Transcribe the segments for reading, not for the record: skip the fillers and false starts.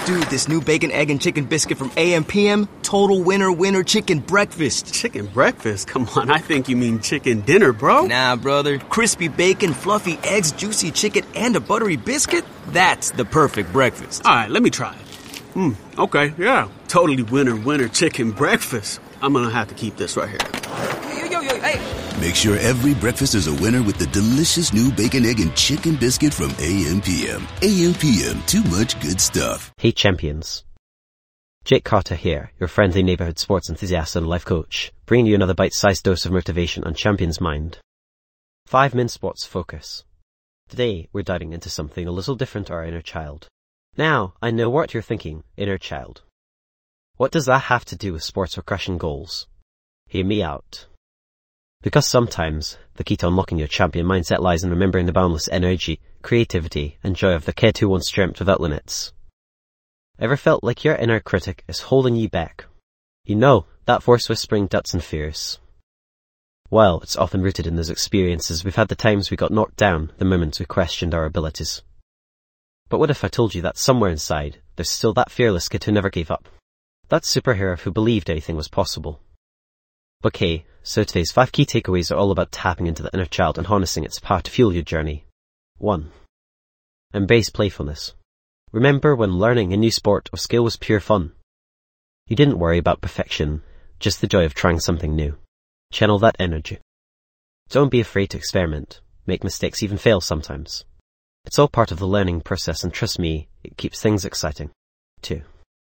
Dude, this new bacon, egg, and chicken biscuit from AM/PM, total winner chicken breakfast. Chicken breakfast? Come on, I think you mean chicken dinner, bro. Nah, brother. Crispy bacon, fluffy eggs, juicy chicken, and a buttery biscuit? That's the perfect breakfast. All right, let me try it. Okay, yeah. Totally winner chicken breakfast. I'm gonna have to keep this right here. Yo, hey. Make sure every breakfast is a winner with the delicious new bacon, egg, and chicken biscuit from AM/PM. AM/PM, too much good stuff. Hey champions. Jake Carter here, your friendly neighborhood sports enthusiast and life coach, bringing you another bite-sized dose of motivation on Champions Mind. 5 Min Sports Focus. Today, we're diving into something a little different to our inner child. Now, I know what you're thinking, inner child. What does that have to do with sports or crushing goals? Hear me out. Because sometimes, the key to unlocking your champion mindset lies in remembering the boundless energy, creativity, and joy of the kid who once dreamt without limits. Ever felt like your inner critic is holding you back? You know, that voice whispering doubts and fears. Well, it's often rooted in those experiences we've had, the times we got knocked down, the moments we questioned our abilities. But what if I told you that somewhere inside, there's still that fearless kid who never gave up? That superhero who believed anything was possible. Okay, so today's 5 key takeaways are all about tapping into the inner child and harnessing its power to fuel your journey. 1. Embrace playfulness. Remember when learning a new sport or skill was pure fun? You didn't worry about perfection, just the joy of trying something new. Channel that energy. Don't be afraid to experiment, make mistakes, even fail sometimes. It's all part of the learning process, and trust me, it keeps things exciting. 2.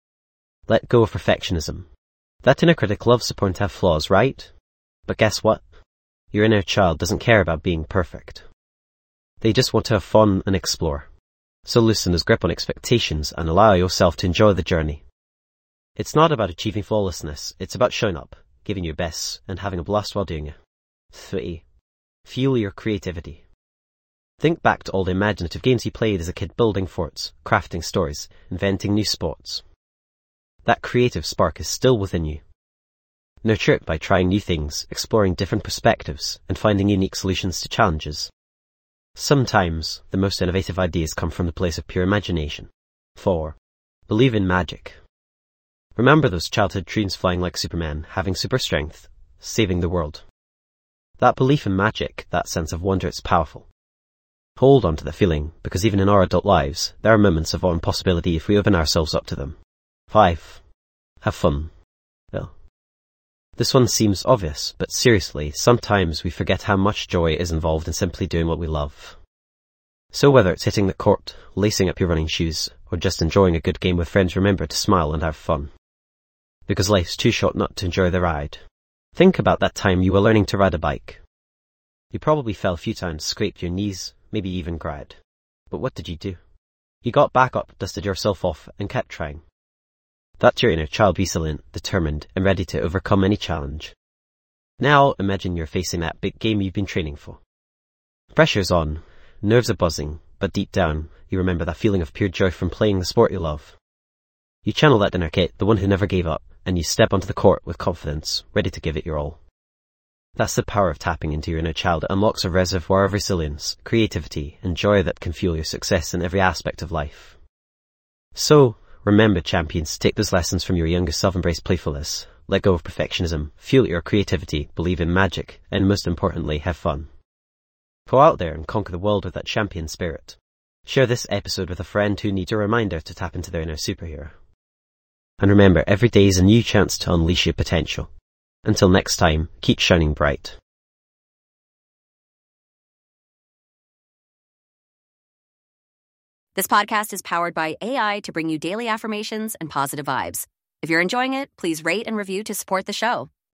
Let go of perfectionism. That inner critic loves to point out flaws, right? But guess what? Your inner child doesn't care about being perfect. They just want to have fun and explore. So loosen his grip on expectations and allow yourself to enjoy the journey. It's not about achieving flawlessness, it's about showing up, giving your best, and having a blast while doing it. 3. Fuel your creativity. Think back to all the imaginative games you played as a kid, building forts, crafting stories, inventing new sports. That creative spark is still within you. Nurture it by trying new things, exploring different perspectives, and finding unique solutions to challenges. Sometimes, the most innovative ideas come from the place of pure imagination. 4. Believe in magic. Remember those childhood dreams, flying like Superman, having super strength, saving the world. That belief in magic, that sense of wonder, it's powerful. Hold on to the feeling, because even in our adult lives, there are moments of impossibility if we open ourselves up to them. 5. Have fun. Well, this one seems obvious, but seriously, sometimes we forget how much joy is involved in simply doing what we love. So whether it's hitting the court, lacing up your running shoes, or just enjoying a good game with friends, remember to smile and have fun. Because life's too short not to enjoy the ride. Think about that time you were learning to ride a bike. You probably fell a few times, scraped your knees, maybe even cried. But what did you do? You got back up, dusted yourself off, and kept trying. That's your inner child, resilient, determined, and ready to overcome any challenge. Now imagine you're facing that big game you've been training for. Pressure's on, nerves are buzzing, but deep down, you remember that feeling of pure joy from playing the sport you love. You channel that inner kid, the one who never gave up, and you step onto the court with confidence, ready to give it your all. That's the power of tapping into your inner child. It unlocks a reservoir of resilience, creativity, and joy that can fuel your success in every aspect of life. So, remember, champions, take those lessons from your younger self, embrace playfulness, let go of perfectionism, fuel your creativity, believe in magic, and most importantly, have fun. Go out there and conquer the world with that champion spirit. Share this episode with a friend who needs a reminder to tap into their inner superhero. And remember, every day is a new chance to unleash your potential. Until next time, keep shining bright. This podcast is powered by AI to bring you daily affirmations and positive vibes. If you're enjoying it, please rate and review to support the show.